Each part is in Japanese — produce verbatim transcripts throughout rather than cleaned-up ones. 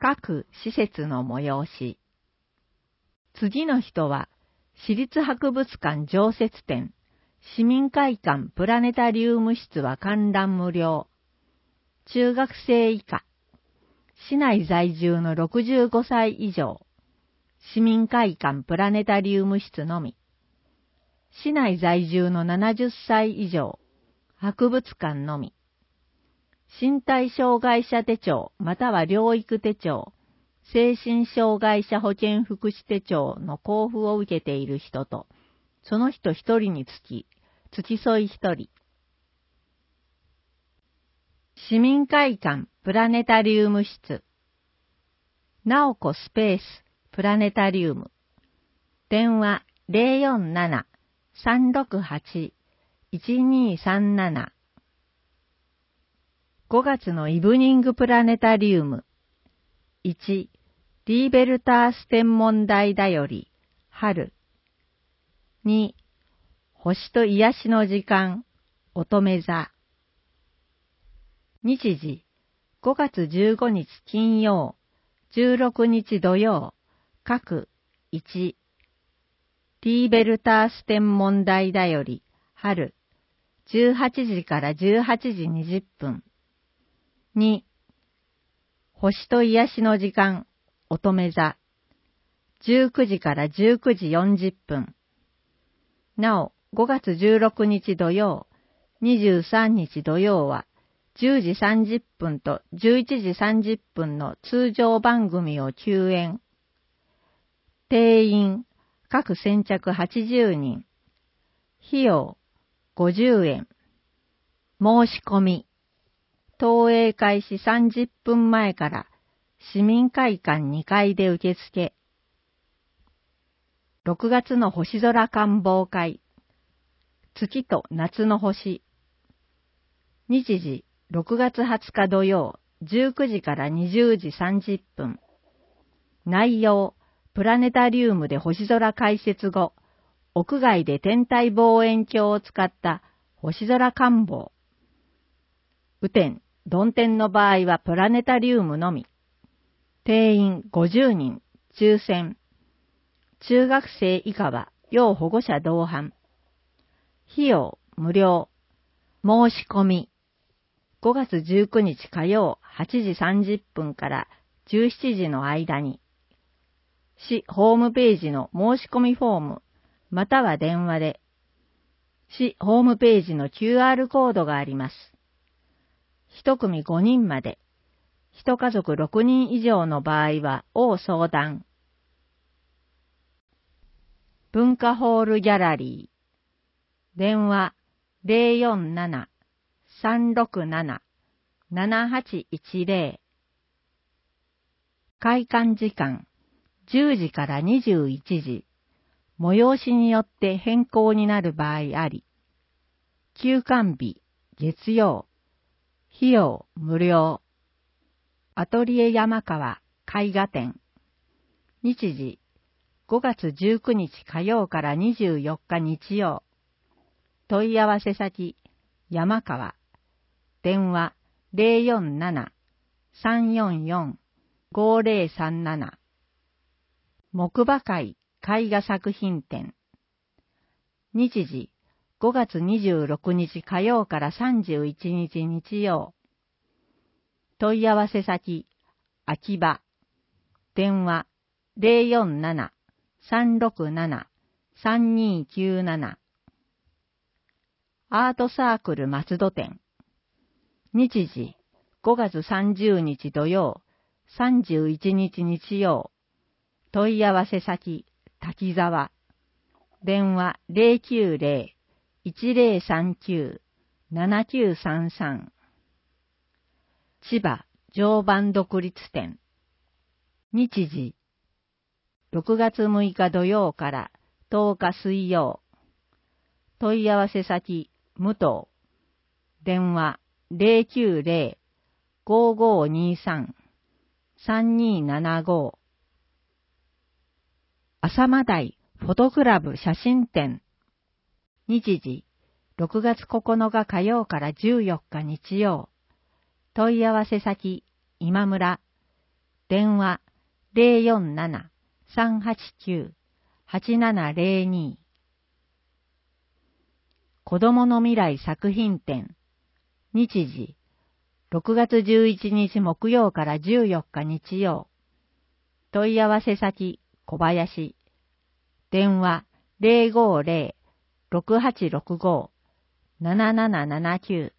各施設の催し。次の人は、市立博物館常設展、市民会館プラネタリウム室は観覧無料。中学生以下。市内在住のろくじゅうごさい以上。市民会館プラネタリウム室のみ。市内在住のななじゅっさい以上。博物館のみ。身体障害者手帳または療育手帳、精神障害者保健福祉手帳の交付を受けている人と、その人一人につき、付き添い一人。市民会館プラネタリウム室。なおこスペースプラネタリウム。電話 ゼロよんなな さんろくはち いちにさんなな。ごがつのイブニングプラネタリウム。いち、リーベルタース天文台だより、春。に、星と癒しの時間、乙女座。日時、ごがつじゅうごにち金曜、じゅうろくにち土曜、各いち。リーベルタース天文台だより、春。じゅうはちじからじゅうはちじにじゅっぷん。に、星と癒しの時間、乙女座。じゅうくじからじゅうくじよんじゅっぷん。なお、ごがつじゅうろくにち土曜、にじゅうさんにち土曜は、じゅうじさんじゅっぷんとじゅういちじさんじゅっぷんの通常番組を休演。定員、各先着はちじゅうにん。費用、ごじゅうえん。申し込み。投影開始さんじゅっぷんまえから市民会館にかいで受付。ろくがつの星空観望会。月と夏の星。日時ろくがつはつか土曜じゅうくじからにじゅうじさんじゅっぷん。内容、プラネタリウムで星空解説後、屋外で天体望遠鏡を使った星空観望。雨天、曇天の場合はプラネタリウムのみ。定員ごじゅうにん、抽選。中学生以下は要保護者同伴。費用無料。申し込み。ごがつじゅうくにち火曜はちじさんじゅっぷんからじゅうしちじの間に。市ホームページの申し込みフォーム、または電話で。市ホームページの キューアール コードがあります。一組ごにんまで。一家族ろくにん以上の場合は、を相談。文化ホールギャラリー。電話 ゼロよんなな さんろくなな ななはちいちゼロ。開館時間じゅうじからにじゅういちじ。催しによって変更になる場合あり。休館日、月曜。費用無料。アトリエ山川絵画展。日時ごがつじゅうくにち火曜からにじゅうよっか日曜。問い合わせ先山川。電話 ゼロよんなな さんよんよん ごゼロさんなな。木馬会絵画作品展。日時ごがつにじゅうろくにち火曜からさんじゅういちにち日曜。問い合わせ先、秋葉。電話、ゼロよんなな さんろくなな さんにきゅうなな。アートサークル松戸店。日時、ごがつさんじゅうにち土曜、さんじゅういちにち日曜。問い合わせ先、滝沢。電話ゼロきゅうゼロ いちゼロさんきゅう ななきゅうさんさん。千葉常磐独立展。日時ろくがつむいか土曜からとおか水曜。問い合わせ先武藤。電話ゼロきゅうゼロ ごごにさん さんにななご。浅間台フォトクラブ写真展。日時ろくがつここのか火曜からじゅうよっか日曜。問い合わせ先今村。 電話 ゼロよんなな さんはちきゅう はちななゼロに。子供の未来作品展。日時、ろくがつじゅういちにち木曜からじゅうよっか日曜。問い合わせ先、小林。電話 ゼロごゼロ ろくはちろくご なななななきゅう。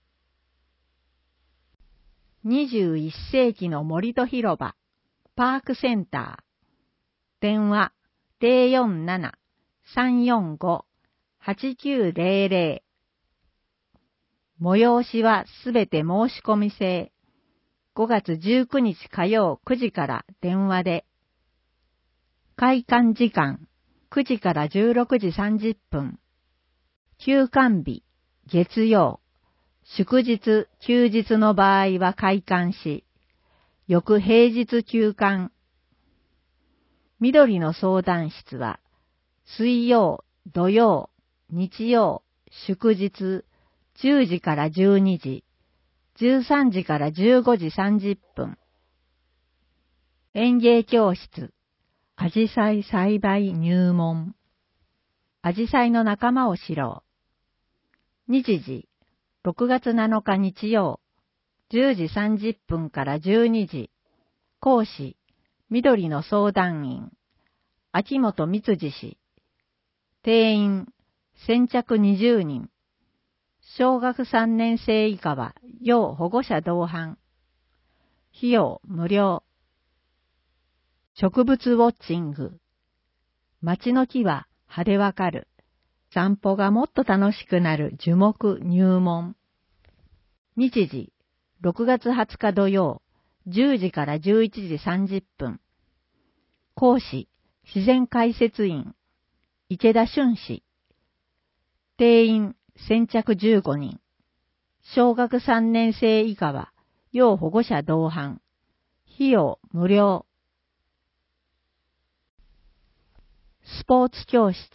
にじゅういっ世紀の森と広場、パークセンター。電話 ゼロよんなな さんよんご はちきゅうゼロゼロ。催しはすべて申し込み制。ごがつじゅうくにち火曜くじから電話で。開館時間くじからじゅうろくじさんじゅっぷん。休館日、月曜。祝日、休日の場合は開館し、翌平日休館。緑の相談室は、水曜、土曜、日曜、祝日、じゅうじからじゅうにじ、じゅうさんじからじゅうごじさんじゅっぷん。園芸教室、アジサイ栽培入門。アジサイの仲間を知ろう。日時、ろくがつなのか日曜、じゅうじさんじゅっぷんからじゅうにじ。講師、緑の相談員、秋元光次氏。定員、先着にじゅうにん。小学さんねん生以下は要保護者同伴。費用無料。植物ウォッチング。町の木は葉でわかる。散歩がもっと楽しくなる樹木入門。日時、ろくがつはつか土曜、じゅうじからじゅういちじさんじゅっぷん。講師、自然解説員、池田俊氏。定員、先着じゅうごにん。小学さんねん生以下は、要保護者同伴。費用無料。スポーツ教室。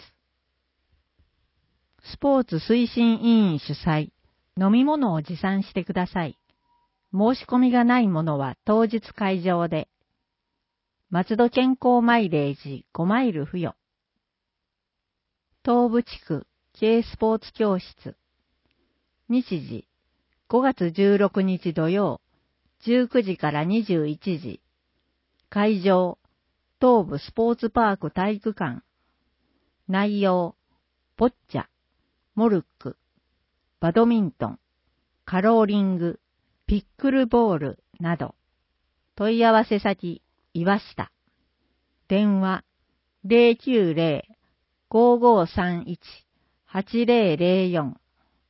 スポーツ推進委員主催。飲み物を持参してください。申し込みがないものは当日会場で。松戸健康マイレージごマイル付与。東部地区軽スポーツ教室。日時、ごがつじゅうろくにち土曜、じゅうくじからにじゅういちじ。会場、東部スポーツパーク体育館。内容、ボッチャ、モルック、バドミントン、カローリング、ピックルボールなど。問い合わせ先、岩下。電話、ゼロきゅうゼロ ごごさんいち はちゼロゼロよん。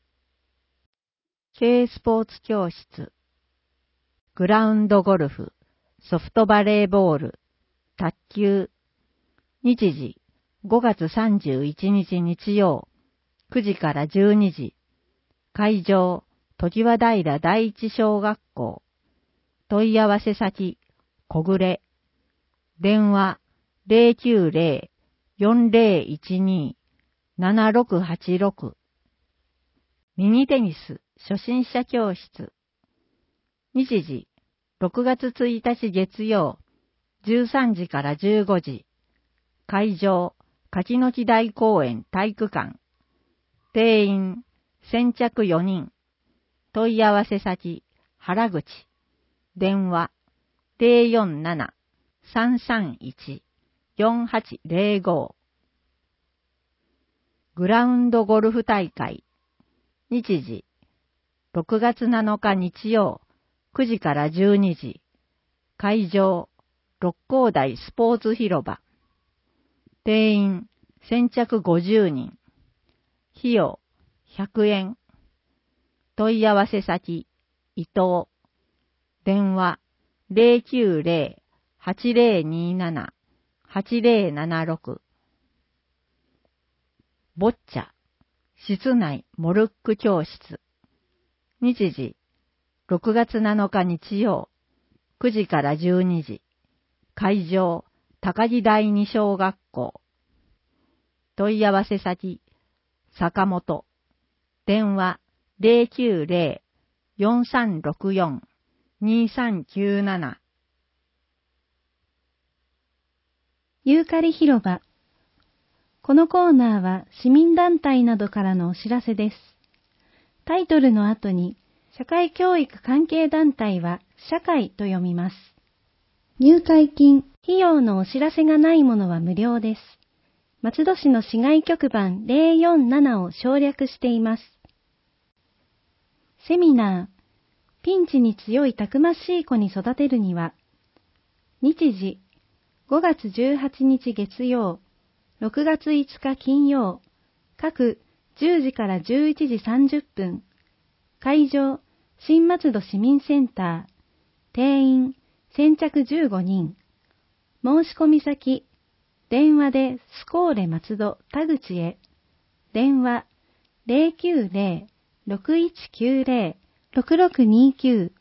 軽スポーツ教室。グラウンドゴルフ、ソフトバレーボール、卓球。日時、ごがつさんじゅういちにち日曜、くじからじゅうにじ。会場、常盤平第一小学校。問い合わせ先、小暮。電話、ゼロきゅうゼロ よんゼロいちに ななろくはちろく。ミニテニス初心者教室。日時、ろくがつついたち月曜、じゅうさんじからじゅうごじ。会場、柿の木台公園体育館。定員、先着よにん。問い合わせ先、原口。電話、ゼロよんなな さんさんいち よんはちゼロご。グラウンドゴルフ大会。日時、ろくがつなのか日曜、くじからじゅうにじ。会場、六甲台スポーツ広場。定員、先着ごじゅうにん。費用、ひゃくえん。問い合わせ先、伊藤。電話、ゼロきゅうゼロ はちゼロになな はちゼロななろく。ボッチャ、室内モルック教室。日時、ろくがつなのか日曜、くじからじゅうにじ。会場、高木第二小学校。問い合わせ先、坂本。電話、ゼロきゅうゼロ よんさんろくよん にさんきゅうなな。 ユーカリ広場。このコーナーは市民団体などからのお知らせです。タイトルの後に、社会教育関係団体は社会と読みます。入会金、費用のお知らせがないものは無料です。松戸市の市外局番ゼロよんななを省略しています。セミナー、ピンチに強いたくましい子に育てるには、日時、ごがつじゅうはちにち月曜、ろくがついつか金曜、各じゅうじからじゅういちじさんじゅっぷん、会場、新松戸市民センター、定員、先着じゅうごにん、申し込み先、電話でスコーレ松戸田口へ、電話 ゼロきゅうゼロ ろくいちきゅうゼロ ろくろくにきゅう、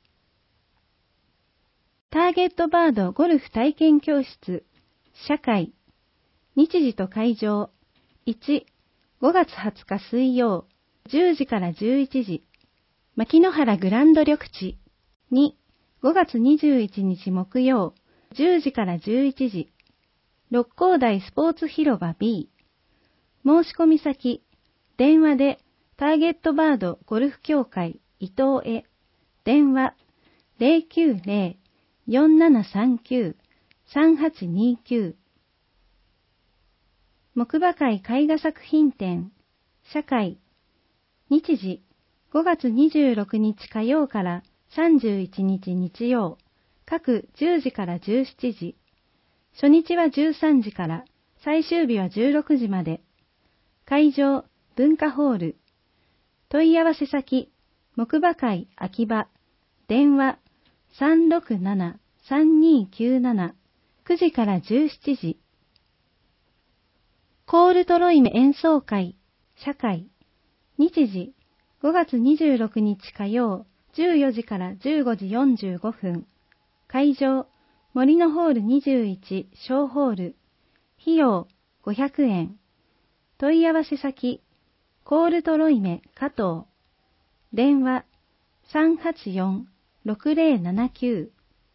ターゲットバードゴルフ体験教室、社会、日時と会場、いち、ごがつはつか水曜、じゅうじからじゅういちじ、牧之原グランド緑地、に、ごがつにじゅういちにち木曜、じゅうじからじゅういちじ、六甲台スポーツ広場 B、申し込み先、電話でターゲットバードゴルフ協会伊藤へ、電話ゼロきゅうゼロ よんななさんきゅう さんはちにきゅう、木馬会絵画作品展、社会、日時、ごがつにじゅうろくにち火曜からさんじゅういちにち日曜、各じゅうじからじゅうしちじ、初日はじゅうさんじから、最終日はじゅうろくじまで、会場、文化ホール、問い合わせ先、木馬会秋葉、電話 さんろくなな さんにきゅうなな、くじからじゅうしちじ、コールトロイメ演奏会、社会、日時、ごがつにじゅうろくにち火曜、じゅうよじからじゅうごじよんじゅうごふん、会場、森のホールにじゅういち小ホール、費用ごひゃくえん、問い合わせ先、コールトロイメ加藤、電話 さんはちよん ろくゼロななきゅう、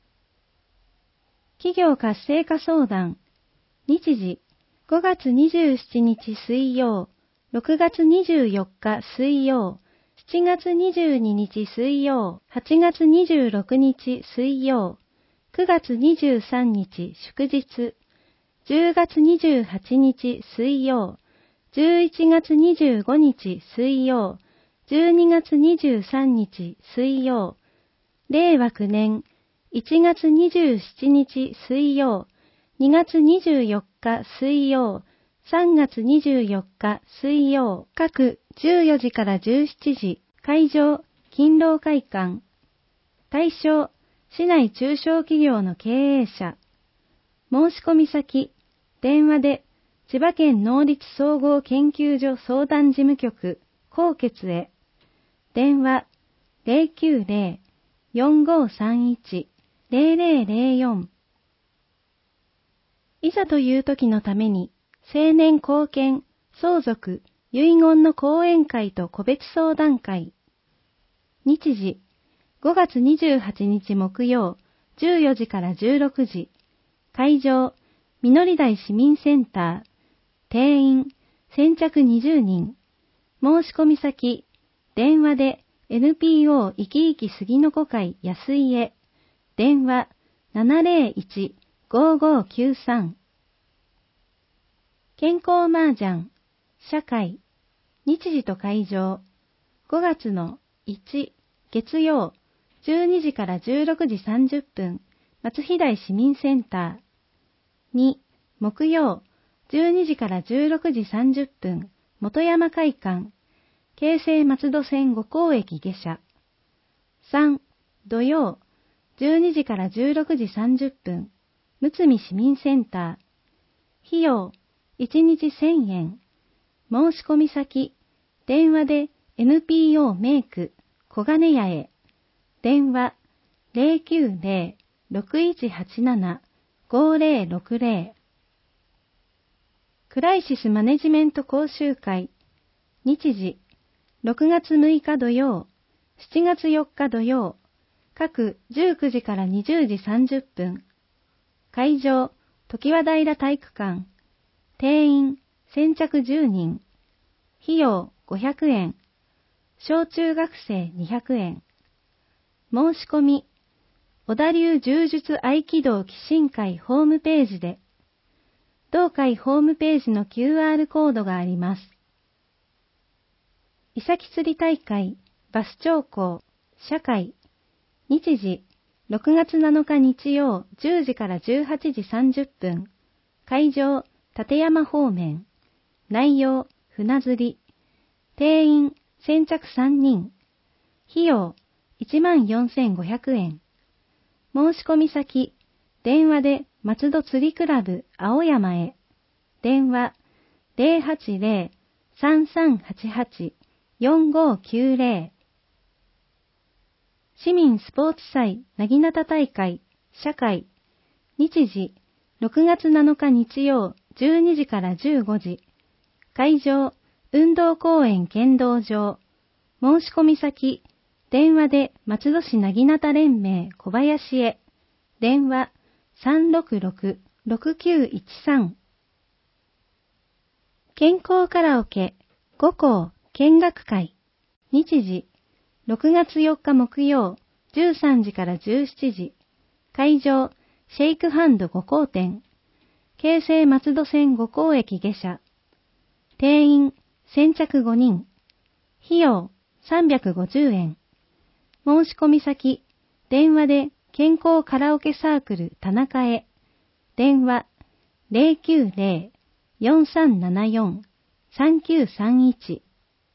企業活性化相談、日時、ごがつにじゅうしちにち水曜、ろくがつにじゅうよっか水曜、しちがつにじゅうににち水曜、はちがつにじゅうろくにち水曜、くがつにじゅうさんにち祝日、じゅうがつにじゅうはちにち水曜、じゅういちがつにじゅうごにち水曜、じゅうにがつにじゅうさんにち水曜、れいわきゅうねんいちがつにじゅうしちにち水曜、にがつにじゅうよっか水曜、さんがつにじゅうよっか水曜、各じゅうよじからじゅうしちじ、会場、勤労会館。対象、市内中小企業の経営者。申し込み先、電話で、千葉県農立総合研究所相談事務局、高血へ。電話、ゼロきゅうゼロ よんごさんいち ゼロゼロゼロよん。いざという時のために、青年後見、相続、遺言の講演会と個別相談会。日時、ごがつにじゅうはちにち木曜、じゅうよじからじゅうろくじ。会場、みのり台市民センター。定員、先着にじゅうにん。申し込み先、電話で エヌピーオー 生き生き杉の子会安井へ。電話 ななゼロいち ごごきゅうさん。健康麻雀、社会、日時と会場、ごがつのいち、月曜、じゅうにじからじゅうろくじさんじゅっぷん、松飛台市民センター。に、木曜、じゅうにじからじゅうろくじさんじゅっぷん、元山会館、京成松戸線五甲駅下車。さん、土曜、じゅうにじからじゅうろくじさんじゅっぷん、むつみ市民センター。費用、いちにちせんえん。申し込み先、電話で エヌピーオー メイク、小金屋へ。電話、ゼロきゅうゼロ ろくいちはちなな ごゼロろくゼロ。クライシスマネジメント講習会。日時、ろくがつむいか土曜、しちがつよっか土曜、各じゅうくじからにじゅうじさんじゅっぷん。会場、 常盤平体育館、定員先着じゅうにん、費用ごひゃくえん、小中学生にひゃくえん。申し込み、小田流柔術合気道祈神会ホームページで、同会ホームページの キューアール コードがあります。いさき釣り大会、バス長校、社会、日時、ろくがつなのか日曜じゅうじからじゅうはちじさんじゅっぷん、会場、立山方面、内容、船釣り、定員、先着さんにん、費用、いちまんよんせんごひゃくえん。申し込み先、電話で松戸釣りクラブ青山へ。電話 ゼロはちゼロ さんさんはちはち よんごきゅうゼロ。市民スポーツ祭なぎなた大会社会。日時ろくがつなのか日曜じゅうにじからじゅうごじ。会場運動公園剣道場。申し込み先、電話で松戸市なぎなた連盟小林へ。電話 さんろくろく ろくきゅういちさん。健康カラオケご校見学会。日時ろくがつよっか木曜じゅうさんじからじゅうしちじ。会場シェイクハンドご校店。京成松戸線ご校駅下車。定員先着ごにん。費用さんびゃくごじゅうえん。申し込み先、電話で健康カラオケサークル田中へ。電話 ゼロきゅうゼロ よんさんななよん さんきゅうさんいち。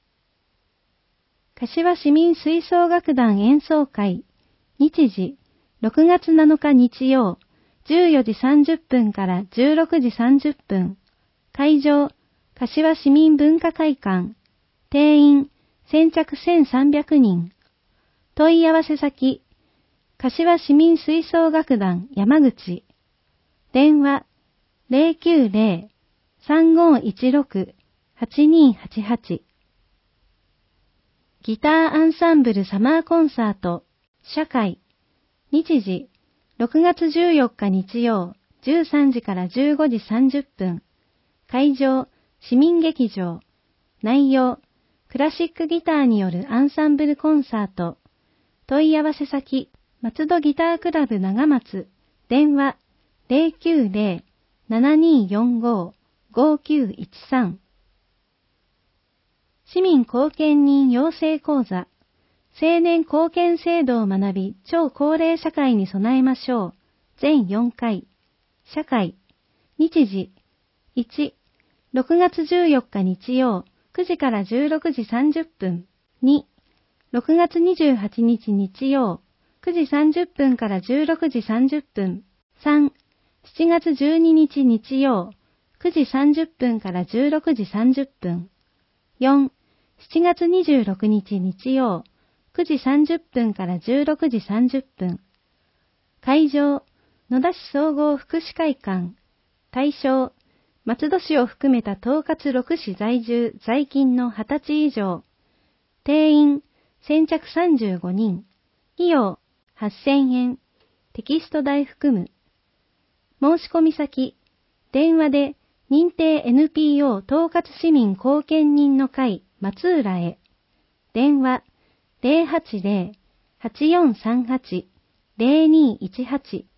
柏市民吹奏楽団演奏会。日時ろくがつなのか日曜じゅうよじさんじゅっぷんからじゅうろくじさんじゅっぷん。会場柏市民文化会館。定員先着せんさんびゃくにん。問い合わせ先、柏市民吹奏楽団山口。電話ゼロきゅうゼロ さんごいちろく はちにはちはち。ギターアンサンブルサマーコンサート社会。日時ろくがつじゅうよっか日曜じゅうさんじからじゅうごじさんじゅっぷん。会場市民劇場。内容クラシックギターによるアンサンブルコンサート。問い合わせ先、松戸ギタークラブ長松。電話ゼロきゅうゼロ ななによんご ごきゅういちさん。市民貢献人養成講座。青年貢献制度を学び、超高齢社会に備えましょう。全よんかい。社会。日時。いち、ろくがつじゅうよっか日曜、くじからじゅうろくじさんじゅっぷん。に、ろくがつにじゅうはちにち日曜、くじさんじゅっぷんからじゅうろくじさんじゅっぷん。さん、しちがつじゅうににち日曜、くじさんじゅっぷんからじゅうろくじさんじゅっぷん。よん、しちがつにじゅうろくにち日曜、くじさんじゅっぷんからじゅうろくじさんじゅっぷん。会場、野田市総合福祉会館。対象、松戸市を含めた統括ろく市在住在勤のはたち以上。定員、先着さんじゅうごにん。費用、はっせんえん。テキスト代含む。申し込み先、電話で認定 エヌピーオー 統括市民貢献人の会松浦へ。電話ゼロはちゼロ はちよんさんはち ゼロにいちはち。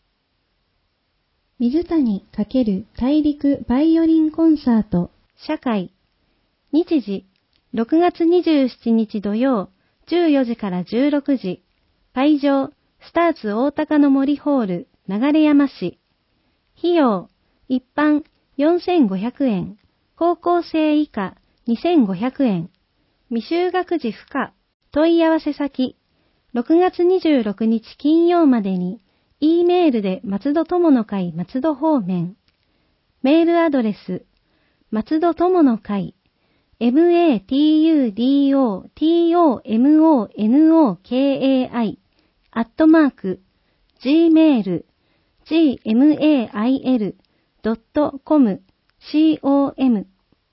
水谷×大陸バイオリンコンサート社会。日時ろくがつにじゅうしちにち土曜じゅうよじからじゅうろくじ。会場スターツ大高の森ホール流山市。費用一般よんせんごひゃくえん、高校生以下にせんごひゃくえん、未就学児不可。問い合わせ先、ろくがつにじゅうろくにち金曜までに E メールで松戸友の会松戸方面。メールアドレス、松戸友の会、matsudotomonokai、アットマーク、gmail、gmail ドットコム、com。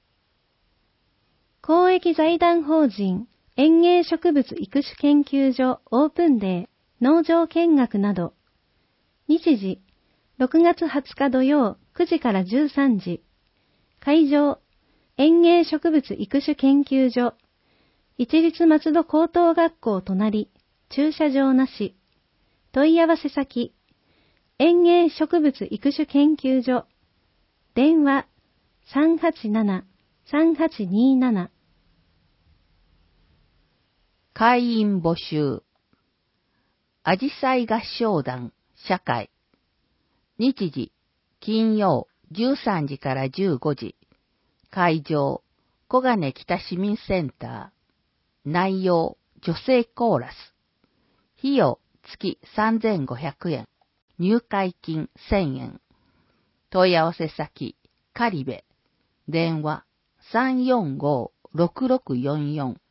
公益財団法人園芸植物育種研究所オープンデー農場見学など。日時ろくがつはつか土曜くじからじゅうさんじ。会場、園芸植物育種研究所。一律松戸高等学校隣、駐車場なし。問い合わせ先、園芸植物育種研究所。電話、さんはちなな、さんはちにーなな。 会員募集。あじさい合唱団、社会。日時、金曜じゅうさんじからじゅうごじ。会場、小金北市民センター。内容、女性コーラス。費用、月さんぜんごひゃくえん。入会金せんえん。問い合わせ先、カリベ。電話、さんよんご、ろくろくよんよん。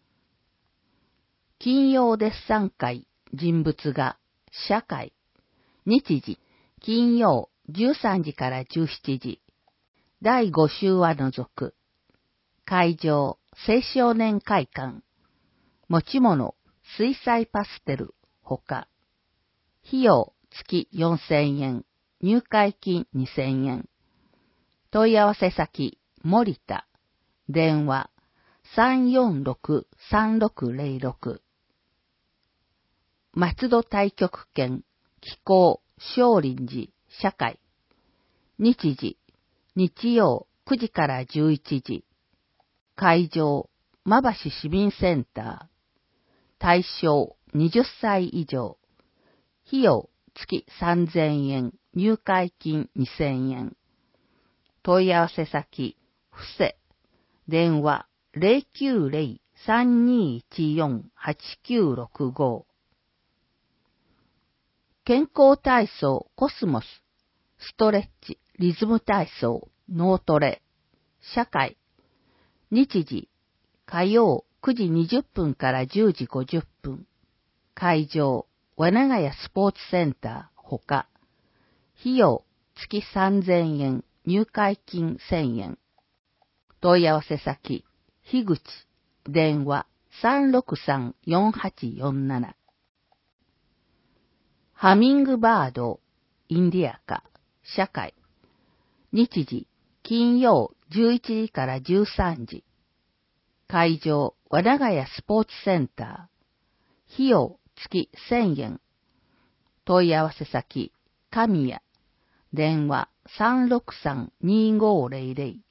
金曜デッサン会、人物画、社会。日時、金曜じゅうさんじからじゅうしちじ。だいご週は除く。会場、青少年会館。持ち物、水彩パステル、ほか。費用、月よんせんえん。入会金にせんえん。問い合わせ先、森田。電話、さんよんろく、さんろくぜろろく。松戸太極拳、気候、少林寺、社会。日時、日曜くじからじゅういちじ。会場、馬橋市民センター。対象、はたち以上。費用、月さんぜんえん。入会金にせんえん。問い合わせ先、ふせ。電話、ぜろきゅうぜろ、さんにいちよん、はちきゅうろくご。健康体操コスモス、ストレッチ、リズム体操、脳トレ、社会。日時、火曜くじにじゅっぷんからじゅうじごじゅっぷん。会場、わながやスポーツセンター、ほか。費用、月さんぜんえん、入会金せんえん。問い合わせ先、樋口、電話、さんろくさん、よんはちよんなな。ハミングバード、インディアカ、社会。日時、金曜じゅういちじからじゅうさんじ。会場、和田ヶ谷スポーツセンター。費用、月せんえん。問い合わせ先、神谷。電話、さんろくさん、にごぜろぜろ。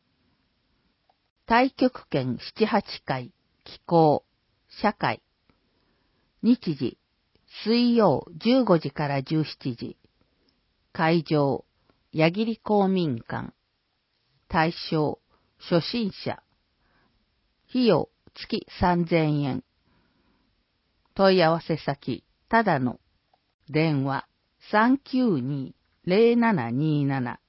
太極拳ななはちかい、気候、社会。日時、水曜じゅうごじからじゅうしちじ。会場、矢切公民館。対象、初心者。費用、月さんぜんえん。問い合わせ先、ただの。電話、さんきゅうに、ぜろななにーなな。